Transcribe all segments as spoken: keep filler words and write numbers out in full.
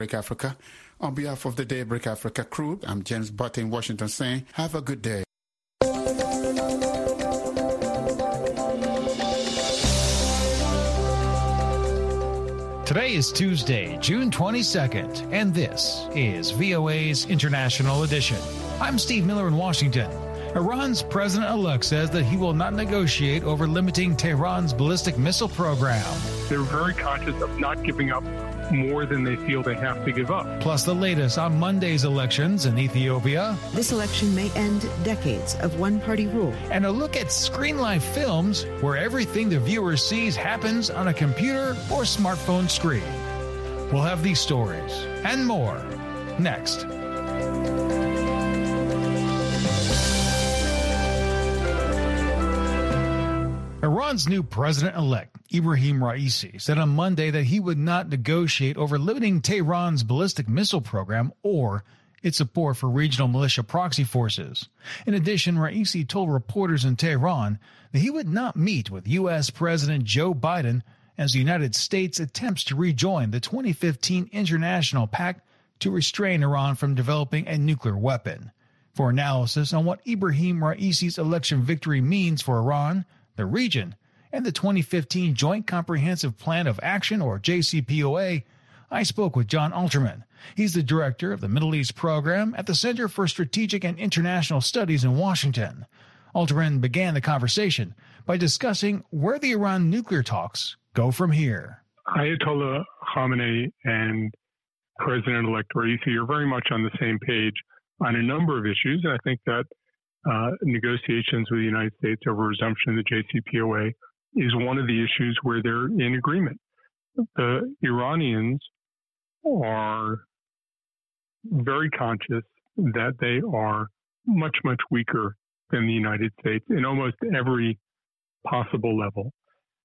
Daybreak Africa. On behalf of the Daybreak Africa crew, I'm James Butt in Washington saying, have a good day. Today is Tuesday, June twenty-second, and this is V O A's International Edition. I'm Steve Miller in Washington. Iran's president-elect says that he will not negotiate over limiting Tehran's ballistic missile program. They're very conscious of not giving up more than they feel they have to give up. Plus the latest on Monday's elections in Ethiopia. This election may end decades of one-party rule. And a look at Screen Life Films, where everything the viewer sees happens on a computer or smartphone screen. We'll have these stories and more next. Iran's new president-elect, Ebrahim Raisi, said on Monday that he would not negotiate over limiting Tehran's ballistic missile program or its support for regional militia proxy forces. In addition, Raisi told reporters in Tehran that he would not meet with U S. President Joe Biden as the United States attempts to rejoin the twenty fifteen International Pact to restrain Iran from developing a nuclear weapon. For analysis on what Ebrahim Raisi's election victory means for Iran, the region, and the twenty fifteen Joint Comprehensive Plan of Action, or J C P O A, I spoke with John Alterman. He's the director of the Middle East program at the Center for Strategic and International Studies in Washington. Alterman began the conversation by discussing where the Iran nuclear talks go from here. Ayatollah Khamenei and President-elect Raisi are very much on the same page on a number of issues. I think that Uh, negotiations with the United States over resumption of the J C P O A is one of the issues where they're in agreement. The Iranians are very conscious that they are much, much weaker than the United States in almost every possible level.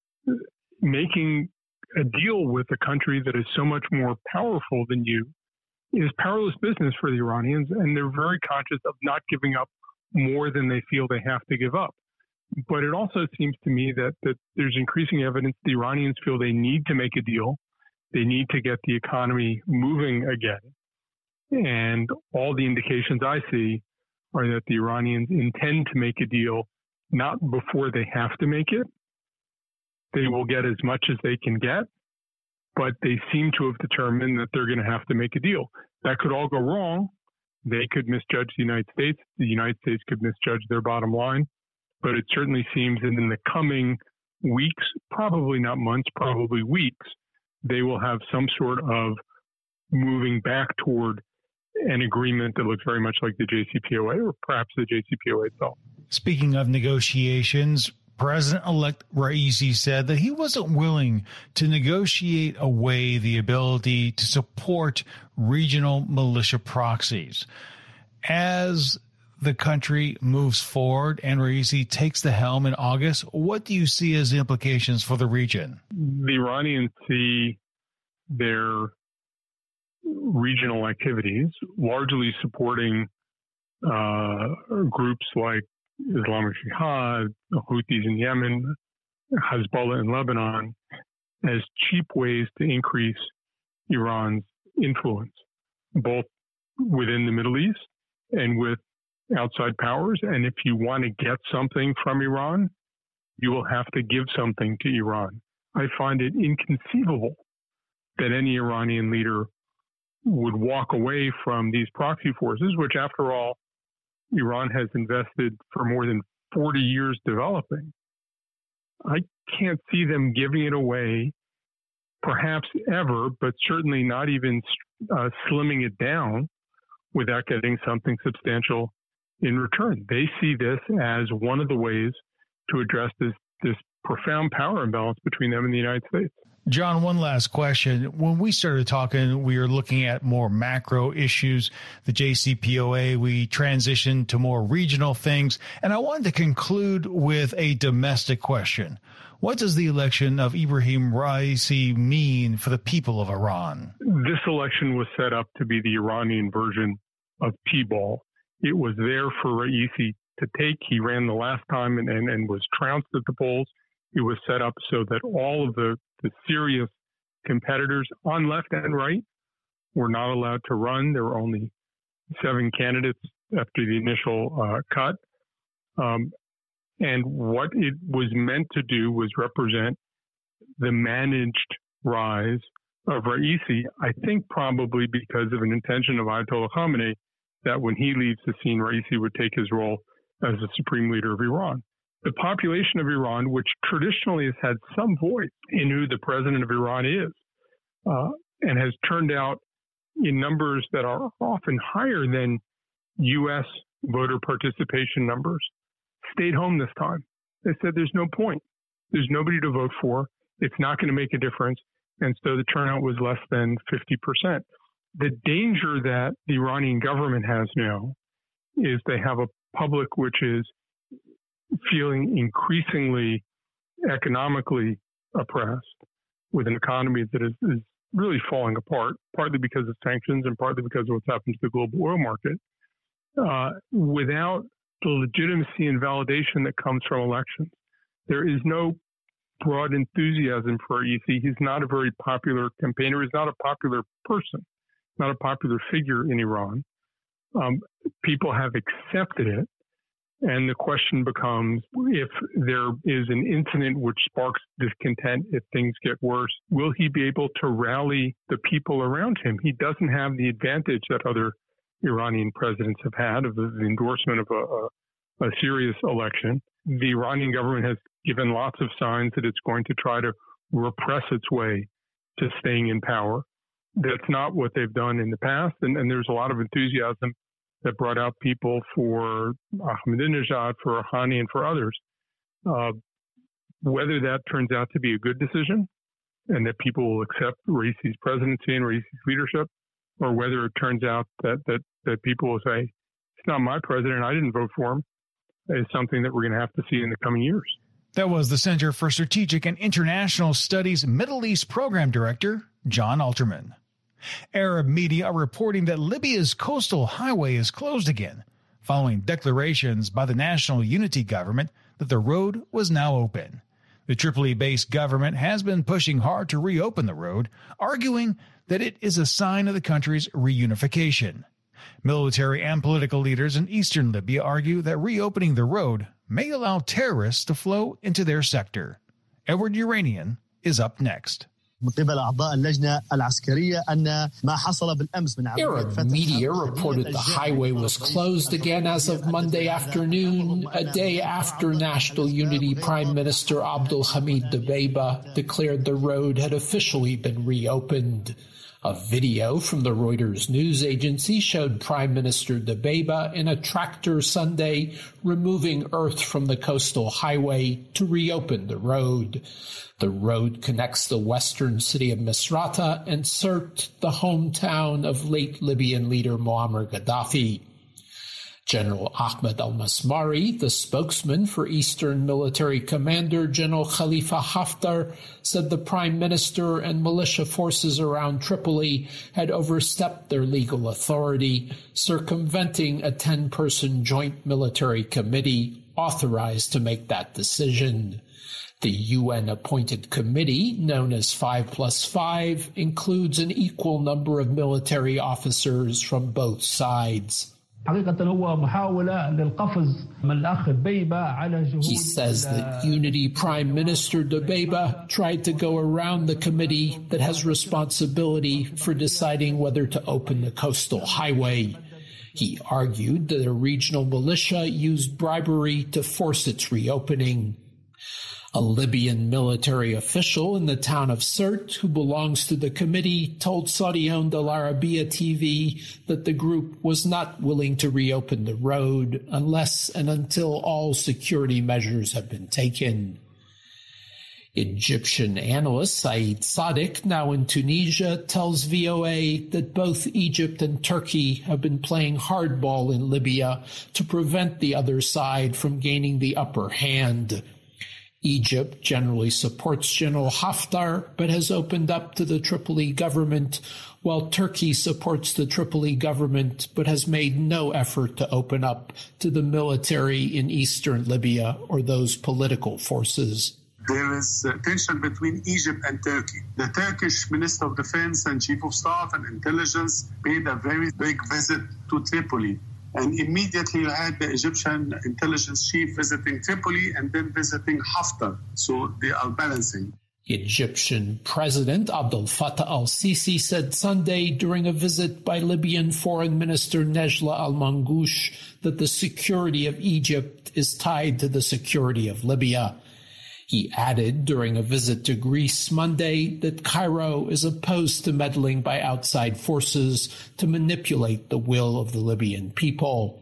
Making a deal with a country that is so much more powerful than you is perilous business for the Iranians, and they're very conscious of not giving up more than they feel they have to give up. But it also seems to me that, that there's increasing evidence the Iranians feel they need to make a deal. They need to get the economy moving again. And all the indications I see are that the Iranians intend to make a deal, not before they have to make it. They will get as much as they can get, but they seem to have determined that they're going to have to make a deal. That could all go wrong. They could misjudge the United States. The United States could misjudge their bottom line. But it certainly seems that in the coming weeks, probably not months, probably weeks, they will have some sort of moving back toward an agreement that looks very much like the J C P O A or perhaps the J C P O A itself. Speaking of negotiations, President-elect Raisi said that he wasn't willing to negotiate away the ability to support regional militia proxies. As the country moves forward and Raisi takes the helm in August, what do you see as the implications for the region? The Iranians see their regional activities largely supporting uh, groups like Islamic Jihad, the Houthis in Yemen, Hezbollah in Lebanon, as cheap ways to increase Iran's influence, both within the Middle East and with outside powers. And if you want to get something from Iran, you will have to give something to Iran. I find it inconceivable that any Iranian leader would walk away from these proxy forces, which, after all, Iran has invested for more than forty years developing. I can't see them giving it away, perhaps ever, but certainly not even uh, slimming it down without getting something substantial in return. They see this as one of the ways to address this, this profound power imbalance between them and the United States. John, one last question. When we started talking, we were looking at more macro issues, the J C P O A. We transitioned to more regional things. And I wanted to conclude with a domestic question. What does the election of Ebrahim Raisi mean for the people of Iran? This election was set up to be the Iranian version of T-ball. It was there for Raisi to take. He ran the last time and, and, and was trounced at the polls. It was set up so that all of the, the serious competitors on left and right were not allowed to run. There were only seven candidates after the initial uh, cut. Um, and what it was meant to do was represent the managed rise of Raisi, I think probably because of an intention of Ayatollah Khamenei that when he leaves the scene, Raisi would take his role as the supreme leader of Iran. The population of Iran, which traditionally has had some voice in who the president of Iran is, uh, and has turned out in numbers that are often higher than U S voter participation numbers, stayed home this time. They said there's no point. There's nobody to vote for. It's not going to make a difference. And so the turnout was less than fifty percent. The danger that the Iranian government has now is they have a public which is feeling increasingly economically oppressed, with an economy that is, is really falling apart, partly because of sanctions and partly because of what's happened to the global oil market, uh, without the legitimacy and validation that comes from elections. There is no broad enthusiasm for Raisi. He's not a very popular campaigner. He's not a popular person, not a popular figure in Iran. Um, people have accepted it. And the question becomes, if there is an incident which sparks discontent, if things get worse, will he be able to rally the people around him? He doesn't have the advantage that other Iranian presidents have had of the endorsement of a, a, a serious election. The Iranian government has given lots of signs that it's going to try to repress its way to staying in power. That's not what they've done in the past. And, and there's a lot of enthusiasm that brought out people for Ahmadinejad, for Rouhani, and for others. Uh, whether that turns out to be a good decision and that people will accept Raisi's presidency and Raisi's leadership, or whether it turns out that, that, that people will say, it's not my president, I didn't vote for him, is something that we're going to have to see in the coming years. That was the Center for Strategic and International Studies Middle East Program Director, John Alterman. Arab media are reporting that Libya's coastal highway is closed again, following declarations by the National Unity Government that the road was now open. The Tripoli-based government has been pushing hard to reopen the road, arguing that it is a sign of the country's reunification. Military and political leaders in eastern Libya argue that reopening the road may allow terrorists to flow into their sector. Edward Uranian is up next. Arab media reported the highway was closed again as of Monday afternoon, a day after National Unity Prime Minister Abdul Hamid Dbeibeh declared the road had officially been reopened. A video from the Reuters news agency showed Prime Minister Dbeibeh in a tractor Sunday removing earth from the coastal highway to reopen the road. The road connects the western city of Misrata and Sirte, the hometown of late Libyan leader Muammar Gaddafi. General Ahmed al-Masmari, the spokesman for Eastern Military Commander General Khalifa Haftar, said the prime minister and militia forces around Tripoli had overstepped their legal authority, circumventing a ten-person joint military committee authorized to make that decision. The U N-appointed committee, known as five plus five, includes an equal number of military officers from both sides. He says that Unity Prime Minister Dbeibeh tried to go around the committee that has responsibility for deciding whether to open the coastal highway. He argued that a regional militia used bribery to force its reopening. A Libyan military official in the town of Sirte, who belongs to the committee, told Saudi-owned Al Arabiya T V that the group was not willing to reopen the road unless and until all security measures have been taken. Egyptian analyst Saeed Sadiq, now in Tunisia, tells V O A that both Egypt and Turkey have been playing hardball in Libya to prevent the other side from gaining the upper hand. Egypt generally supports General Haftar, but has opened up to the Tripoli government, while Turkey supports the Tripoli government, but has made no effort to open up to the military in eastern Libya or those political forces. there is uh, tension between Egypt and Turkey. The Turkish Minister of Defense and Chief of Staff and Intelligence paid a very big visit to Tripoli. And immediately you had the Egyptian intelligence chief visiting Tripoli and then visiting Haftar. So they are balancing. Egyptian President Abdel Fattah al-Sisi said Sunday during a visit by Libyan Foreign Minister Nejla al-Mangoush that the security of Egypt is tied to the security of Libya. He added during a visit to Greece Monday that Cairo is opposed to meddling by outside forces to manipulate the will of the Libyan people.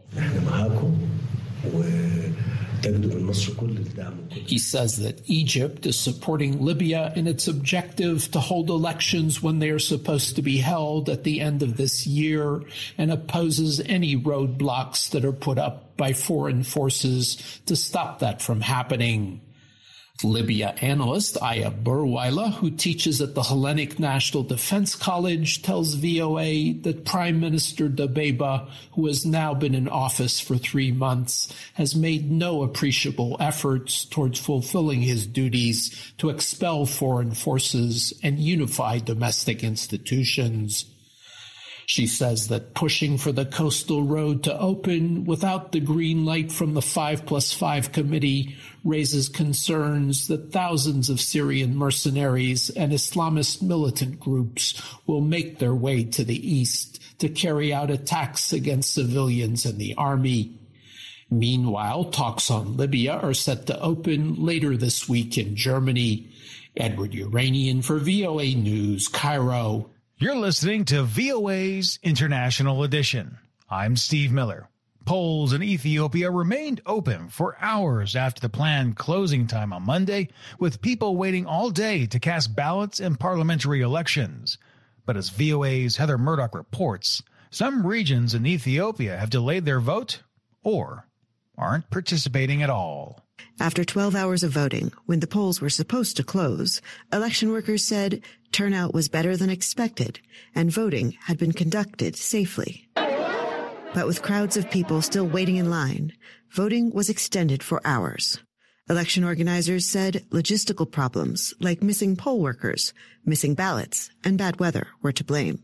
He says that Egypt is supporting Libya in its objective to hold elections when they are supposed to be held at the end of this year and opposes any roadblocks that are put up by foreign forces to stop that from happening. Libya analyst Aya Burwila, who teaches at the Hellenic National Defense College, tells V O A that Prime Minister Dabeba, who has now been in office for three months, has made no appreciable efforts towards fulfilling his duties to expel foreign forces and unify domestic institutions. She says that pushing for the coastal road to open without the green light from the five plus five committee raises concerns that thousands of Syrian mercenaries and Islamist militant groups will make their way to the east to carry out attacks against civilians and the army. Meanwhile, talks on Libya are set to open later this week in Germany. Edward Uranian for V O A News, Cairo. You're listening to V O A's International Edition. I'm Steve Miller. Polls in Ethiopia remained open for hours after the planned closing time on Monday, with people waiting all day to cast ballots in parliamentary elections. But as V O A's Heather Murdoch reports, some regions in Ethiopia have delayed their vote or aren't participating at all. After twelve hours of voting, when the polls were supposed to close, election workers said turnout was better than expected and voting had been conducted safely. But with crowds of people still waiting in line, voting was extended for hours. Election organizers said logistical problems like missing poll workers, missing ballots, and bad weather were to blame.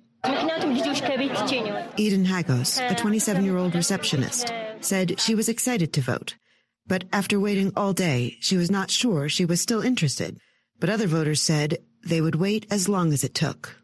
Eden Hagos, a twenty-seven-year-old receptionist, said she was excited to vote. But after waiting all day, she was not sure she was still interested. But other voters said they would wait as long as it took.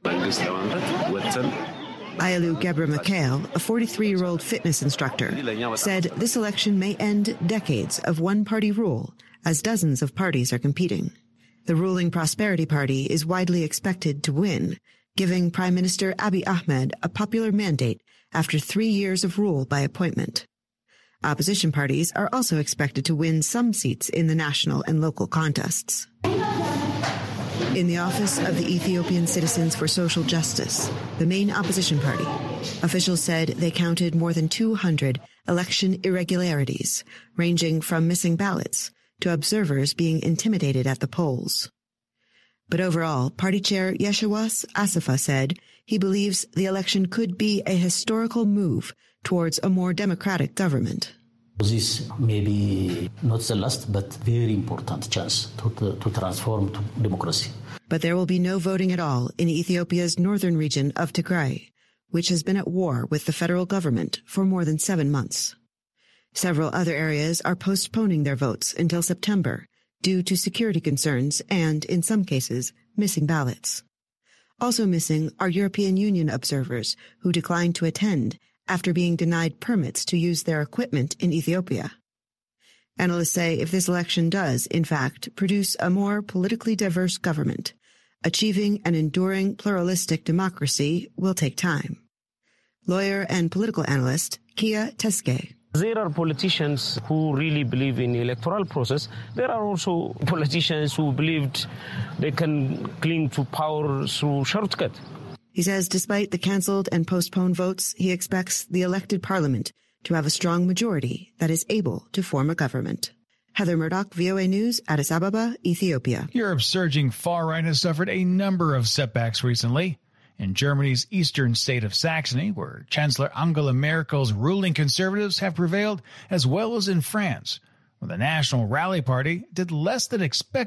Ayalu Gebra Mikhail, a forty-three-year-old fitness instructor, said this election may end decades of one-party rule as dozens of parties are competing. The ruling Prosperity Party is widely expected to win, giving Prime Minister Abiy Ahmed a popular mandate after three years of rule by appointment. Opposition parties are also expected to win some seats in the national and local contests. In the office of the Ethiopian Citizens for Social Justice, the main opposition party, officials said they counted more than two hundred election irregularities, ranging from missing ballots to observers being intimidated at the polls. But overall, party chair Yeshawas Asafa said he believes the election could be a historical move towards a more democratic government. This may be not the last, but very important chance to, to, to transform to democracy. But there will be no voting at all in Ethiopia's northern region of Tigray, which has been at war with the federal government for more than seven months. Several other areas are postponing their votes until September due to security concerns and, in some cases, missing ballots. Also missing are European Union observers who declined to attend after being denied permits to use their equipment in Ethiopia. Analysts say if this election does, in fact, produce a more politically diverse government, achieving an enduring pluralistic democracy will take time. Lawyer and political analyst Kia Teske. There are politicians who really believe in the electoral process. There are also politicians who believed they can cling to power through shortcut. He says despite the cancelled and postponed votes, he expects the elected parliament to have a strong majority that is able to form a government. Heather Murdoch, V O A News, Addis Ababa, Ethiopia. Europe's surging far-right has suffered a number of setbacks recently. In Germany's eastern state of Saxony, where Chancellor Angela Merkel's ruling conservatives have prevailed, as well as in France, where the National Rally Party did less than expected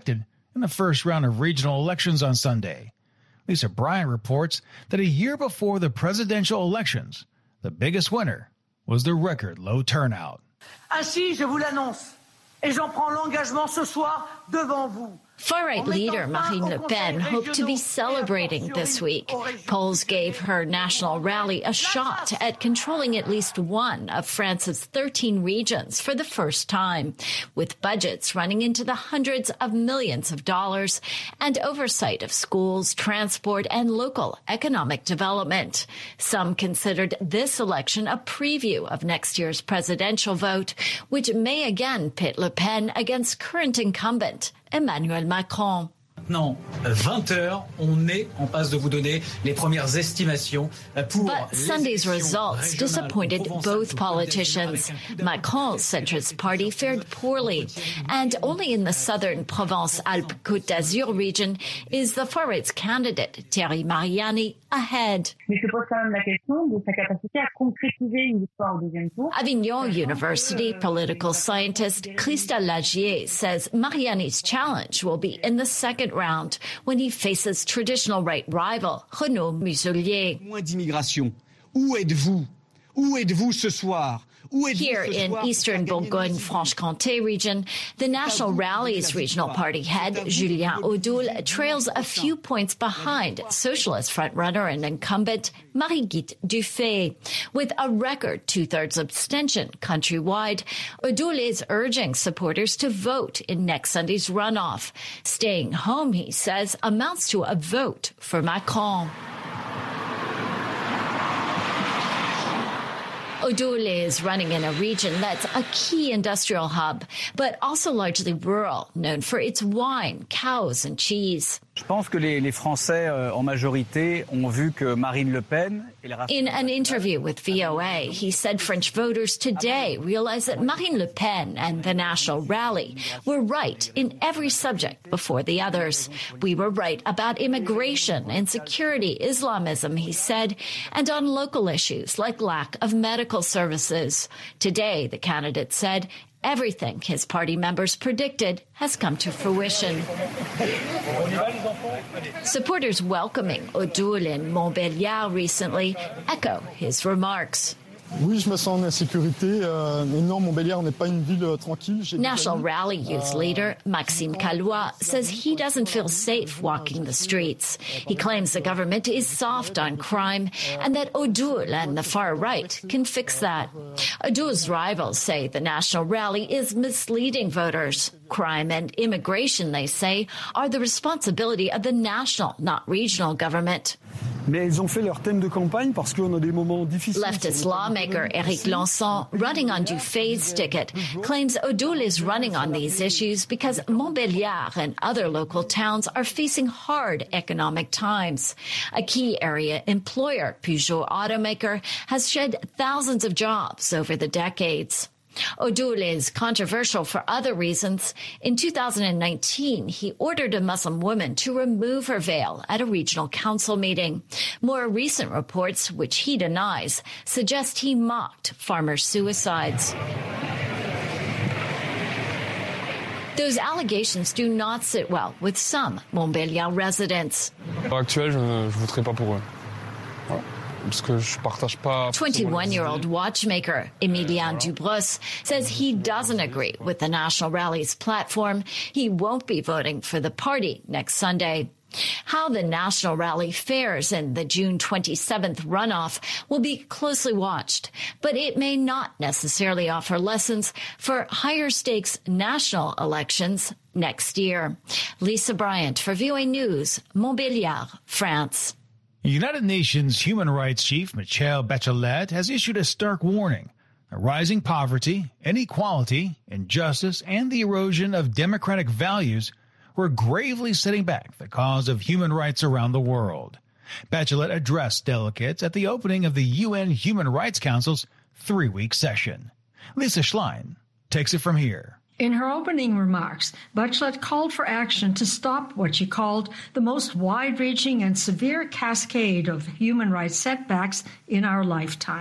in the first round of regional elections on Sunday. Lisa Bryant reports that a year before the presidential elections, the biggest winner was the record low turnout. Ainsi, je vous l'annonce, et j'en prends l'engagement ce soir devant vous. Far-right leader Marine Le Pen hoped to be celebrating this week. Polls gave her national rally a shot at controlling at least one of France's thirteen regions for the first time, with budgets running into the hundreds of millions of dollars and oversight of schools, transport, and local economic development. Some considered this election a preview of next year's presidential vote, which may again pit Le Pen against current incumbent Emmanuel Macron. Maintenant, vingt heures, on est en passe de vous donner les premières estimations pour But Sunday's results disappointed both politicians. Macron's centrist party fared poorly, and only in the southern Provence-Alpes-Côte d'Azur region is the far-right's candidate, Thierry Mariani, ahead. Avignon University political scientist Christelle Lagier says Mariani's challenge will be in the second round when he faces traditional right rival Renaud Muselier. Moins d'immigration. Où êtes-vous? Où êtes-vous ce soir? Here in eastern Bourgogne-Franche-Comté region, the National Rally's regional party head, Julien Audoul, trails a few points behind socialist frontrunner and incumbent Marie-Guite Dufay. With a record two-thirds abstention countrywide, Audoul is urging supporters to vote in next Sunday's runoff. Staying home, he says, amounts to a vote for Macron. Audoul is running in a region that's a key industrial hub, but also largely rural, known for its wine, cows, and cheese. Je pense que les, les Français, euh, en majorité, ont vu que Marine Le Pen... In an interview with V O A, he said French voters today realize that Marine Le Pen and the National Rally were right in every subject before the others. We were right about immigration, insecurity, Islamism, he said, and on local issues like lack of medical services. Today, the candidate said, everything his party members predicted has come to fruition. Supporters welcoming Audoul in Montbéliard recently echo his remarks. Oui, je me sens en insécurité. Euh, non, Montbéliard n'est pas une ville tranquille. National Rally Youth leader Maxime Callois says he doesn't feel safe walking the streets. He claims the government is soft on crime and that Audoul and the far right can fix that. Audoul's rivals say the National Rally is misleading voters. Crime and immigration, they say, are the responsibility of the national, not regional government. Mais ils ont fait leur thème de campagne parce qu'on a des moments difficiles. Leftist lawmaker Éric Lançon, running on Dufay's ticket, claims Audoul is running on these issues because Montbéliard and other local towns are facing hard economic times. A key area employer, Peugeot automaker, has shed thousands of jobs over the decades. Audoul is controversial for other reasons. In two thousand nineteen, he ordered a Muslim woman to remove her veil at a regional council meeting. More recent reports, which he denies, suggest he mocked farmer suicides. Those allegations do not sit well with some Montbéliard residents. Actuel, je ne voterai pas pour eux. Voilà. twenty-one-year-old watchmaker Emilien Dubros says he doesn't agree with the National Rally's platform. He won't be voting for the party next Sunday. How the National Rally fares in the June twenty-seventh runoff will be closely watched, but it may not necessarily offer lessons for higher stakes national elections next year. Lisa Bryant for V O A News, Montbéliard, France. United Nations Human Rights Chief Michelle Bachelet has issued a stark warning that rising poverty, inequality, injustice, and the erosion of democratic values were gravely setting back the cause of human rights around the world. Bachelet addressed delegates at the opening of the U N Human Rights Council's three-week session. Lisa Schlein takes it from here. In her opening remarks, Bachelet called for action to stop what she called the most wide-reaching and severe cascade of human rights setbacks in our lifetime.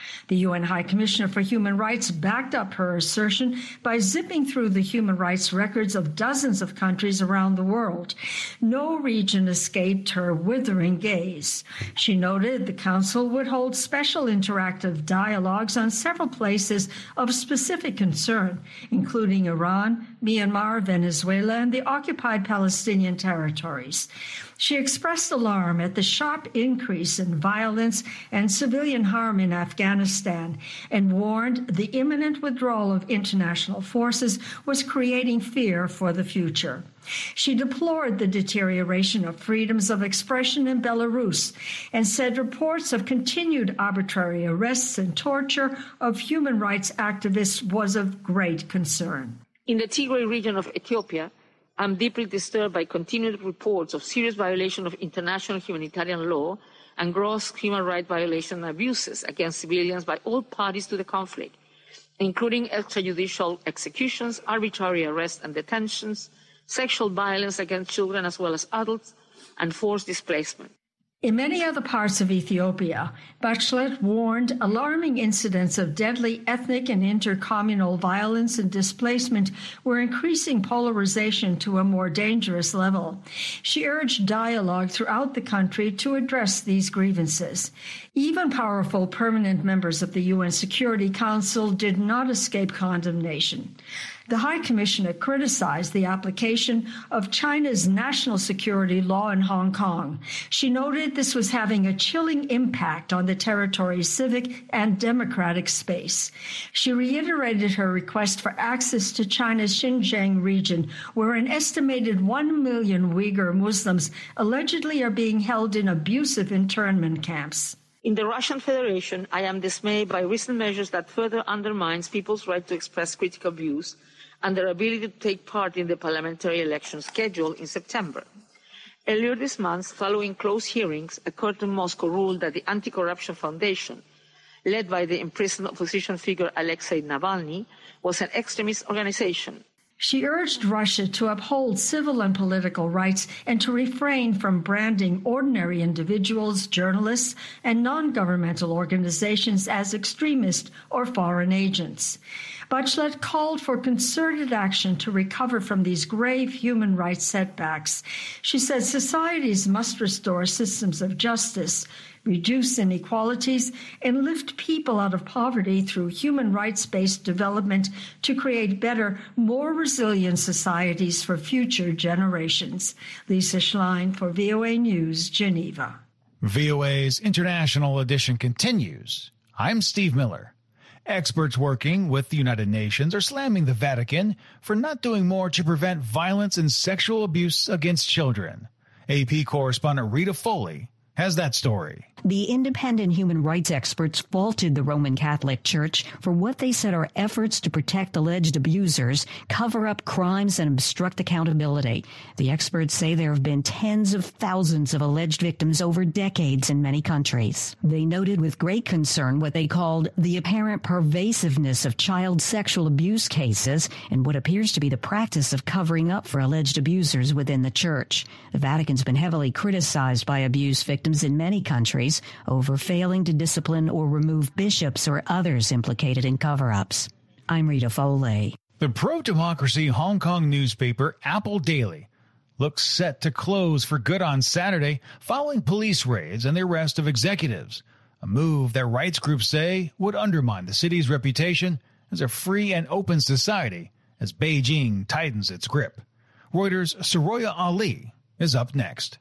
The U N High Commissioner for Human Rights backed up her assertion by zipping through the human rights records of dozens of countries around the world. No region escaped her withering gaze. She noted the Council would hold special interactive dialogues on several places of specific concern, including Iran, Myanmar, Venezuela, and the occupied Palestinian territories. She expressed alarm at the sharp increase in violence and civilian harm in Afghanistan and warned the imminent withdrawal of international forces was creating fear for the future. She deplored the deterioration of freedoms of expression in Belarus and said reports of continued arbitrary arrests and torture of human rights activists was of great concern. In the Tigray region of Ethiopia, I'm deeply disturbed by continued reports of serious violation of international humanitarian law and gross human rights violations and abuses against civilians by all parties to the conflict, including extrajudicial executions, arbitrary arrests and detentions, sexual violence against children as well as adults, and forced displacement. In many other parts of Ethiopia, Bachelet warned alarming incidents of deadly ethnic and intercommunal violence and displacement were increasing polarization to a more dangerous level. She urged dialogue throughout the country to address these grievances. Even powerful permanent members of the U N Security Council did not escape condemnation. The High Commissioner criticized the application of China's national security law in Hong Kong. She noted this was having a chilling impact on the territory's civic and democratic space. She reiterated her request for access to China's Xinjiang region, where an estimated one million Uyghur Muslims allegedly are being held in abusive internment camps. In the Russian Federation, I am dismayed by recent measures that further undermines people's right to express critical views and their ability to take part in the parliamentary election scheduled in September. Earlier this month, following close hearings, a court in Moscow ruled that the Anti-Corruption Foundation, led by the imprisoned opposition figure Alexei Navalny, was an extremist organization. She urged Russia to uphold civil and political rights and to refrain from branding ordinary individuals, journalists, and non-governmental organizations as extremist or foreign agents. Bachelet called for concerted action to recover from these grave human rights setbacks. She said societies must restore systems of justice, reduce inequalities, and lift people out of poverty through human rights-based development to create better, more resilient societies for future generations. Lisa Schlein for V O A News, Geneva. V O A's International Edition continues. I'm Steve Miller. Experts working with the United Nations are slamming the Vatican for not doing more to prevent violence and sexual abuse against children. A P correspondent Rita Foley has that story. The independent human rights experts faulted the Roman Catholic Church for what they said are efforts to protect alleged abusers, cover up crimes, and obstruct accountability. The experts say there have been tens of thousands of alleged victims over decades in many countries. They noted with great concern what they called the apparent pervasiveness of child sexual abuse cases and what appears to be the practice of covering up for alleged abusers within the Church. The Vatican's been heavily criticized by abuse victims in many countries over failing to discipline or remove bishops or others implicated in cover-ups. I'm Rita Foley. The pro-democracy Hong Kong newspaper Apple Daily looks set to close for good on Saturday following police raids and the arrest of executives, a move that rights groups say would undermine the city's reputation as a free and open society as Beijing tightens its grip. Reuters' Soroya Ali is up next.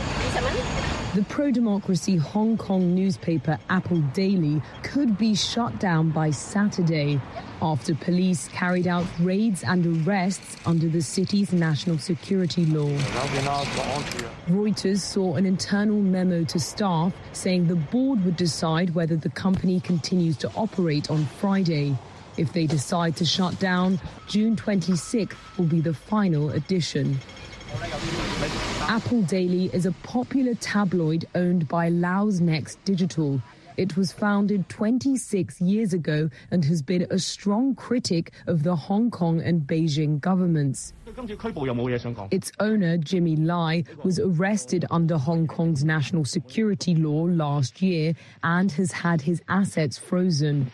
The pro-democracy Hong Kong newspaper Apple Daily could be shut down by Saturday after police carried out raids and arrests under the city's national security law. Reuters saw an internal memo to staff saying the board would decide whether the company continues to operate on Friday. If they decide to shut down, June twenty-sixth will be the final edition. Apple Daily is a popular tabloid owned by Laos Next Digital. It was founded twenty-six years ago and has been a strong critic of the Hong Kong and Beijing governments. Its owner, Jimmy Lai, was arrested under Hong Kong's national security law last year and has had his assets frozen.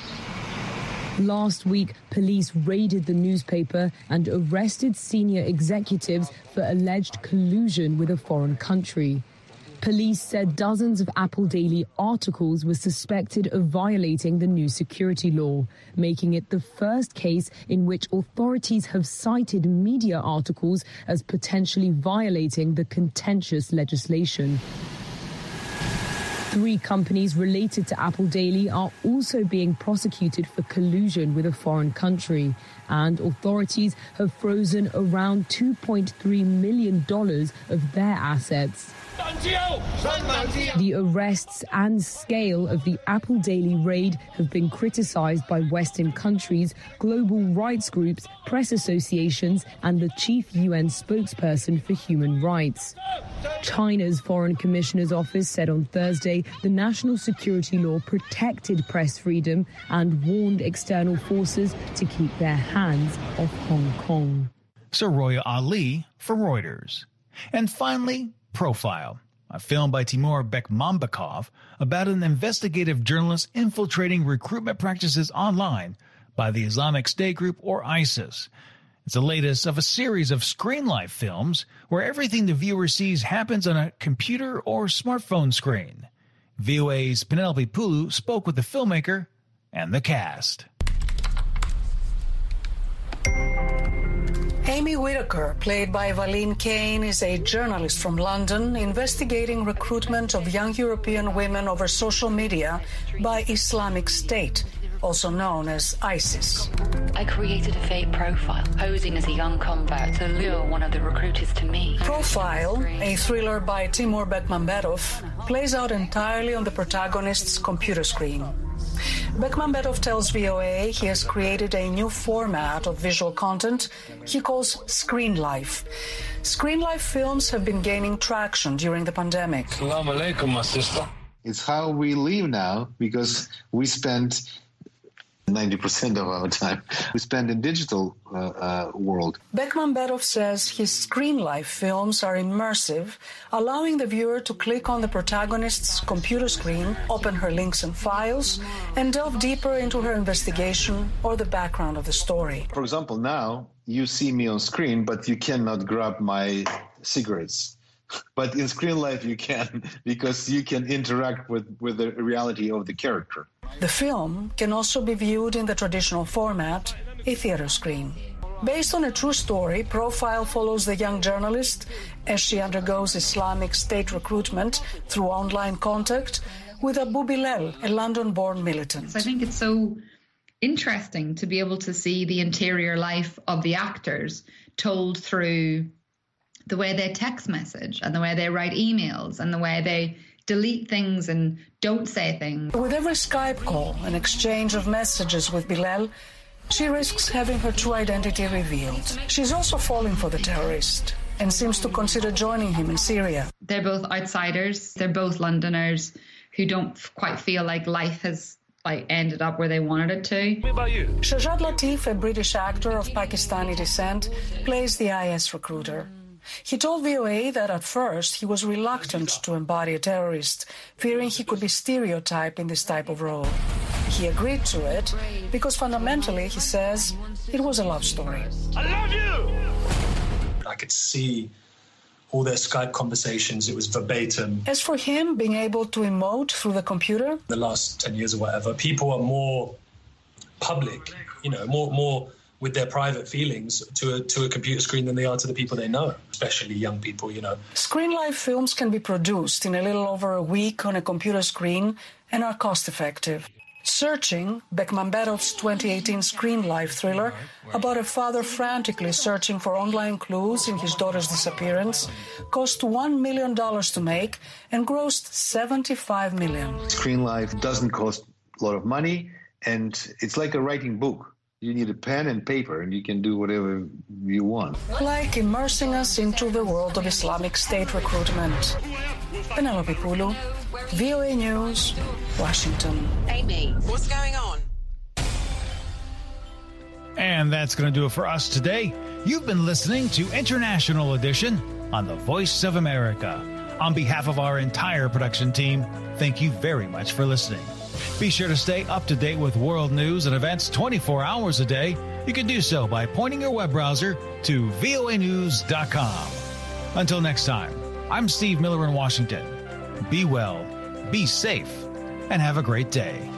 Last week, police raided the newspaper and arrested senior executives for alleged collusion with a foreign country. Police said dozens of Apple Daily articles were suspected of violating the new security law, making it the first case in which authorities have cited media articles as potentially violating the contentious legislation. Three companies related to Apple Daily are also being prosecuted for collusion with a foreign country, and authorities have frozen around two point three million dollars of their assets. The arrests and scale of the Apple Daily raid have been criticized by Western countries, global rights groups, press associations, and the chief U N spokesperson for human rights. China's Foreign Commissioner's Office said on Thursday the national security law protected press freedom and warned external forces to keep their hands off Hong Kong. Soroya Ali for Reuters. And finally, Profile, a film by Timur Bekmambetov about an investigative journalist infiltrating recruitment practices online by the Islamic State group or ISIS. It's the latest of a series of Screen Life films where everything the viewer sees happens on a computer or smartphone screen. V O A's Penelope Pulu spoke with the filmmaker and the cast. Amy Whitaker, played by Valine Kane, is a journalist from London investigating recruitment of young European women over social media by Islamic State, also known as ISIS. I created a fake profile, posing as a young convert to lure one of the recruiters to me. Profile, a thriller by Timur Bekmambetov, plays out entirely on the protagonist's computer screen. Bekmambetov tells V O A he has created a new format of visual content he calls Screen Life. Screen Life films have been gaining traction during the pandemic. Assalamu alaikum, my sister. It's how we live now because we spend ninety percent of our time we spend in digital uh, uh, world. Bekmambetov says his Screen Life films are immersive, allowing the viewer to click on the protagonist's computer screen, open her links and files, and delve deeper into her investigation or the background of the story. For example, now you see me on screen, but you cannot grab my cigarettes. But in Screen Life you can, because you can interact with, with the reality of the character. The film can also be viewed in the traditional format, a theater screen. Based on a true story, Profile follows the young journalist as she undergoes Islamic State recruitment through online contact with Abu Bilal, a London-born militant. I think it's so interesting to be able to see the interior life of the actors told through the way they text message and the way they write emails and the way they delete things and don't say things. With every Skype call and exchange of messages with Bilal, she risks having her true identity revealed. She's also falling for the terrorist and seems to consider joining him in Syria. They're both outsiders. They're both Londoners who don't quite feel like life has like ended up where they wanted it to. What about you? Shahzad Latif, a British actor of Pakistani descent, plays the I S recruiter. He told V O A that at first he was reluctant to embody a terrorist, fearing he could be stereotyped in this type of role. He agreed to it because fundamentally, he says, it was a love story. I love you! I could see all their Skype conversations, it was verbatim. As for him being able to emote through the computer, the last ten years or whatever, people are more public, you know, more more with their private feelings to a, to a computer screen than they are to the people they know, especially young people, you know. Screen Life films can be produced in a little over a week on a computer screen and are cost-effective. Searching, Bekmambetov's twenty eighteen Screen Life thriller about a father frantically searching for online clues in his daughter's disappearance, cost one million dollars to make and grossed seventy-five million dollars. Screen Life doesn't cost a lot of money, and it's like a writing book. You need a pen and paper, and you can do whatever you want. Like immersing us into the world of Islamic State recruitment. Penelope Pulu, V O A News, Washington. Amy, what's going on? And that's going to do it for us today. You've been listening to International Edition on the Voice of America. On behalf of our entire production team, thank you very much for listening. Be sure to stay up to date with world news and events twenty-four hours a day. You can do so by pointing your web browser to V O A news dot com. Until next time, I'm Steve Miller in Washington. Be well, be safe, and have a great day.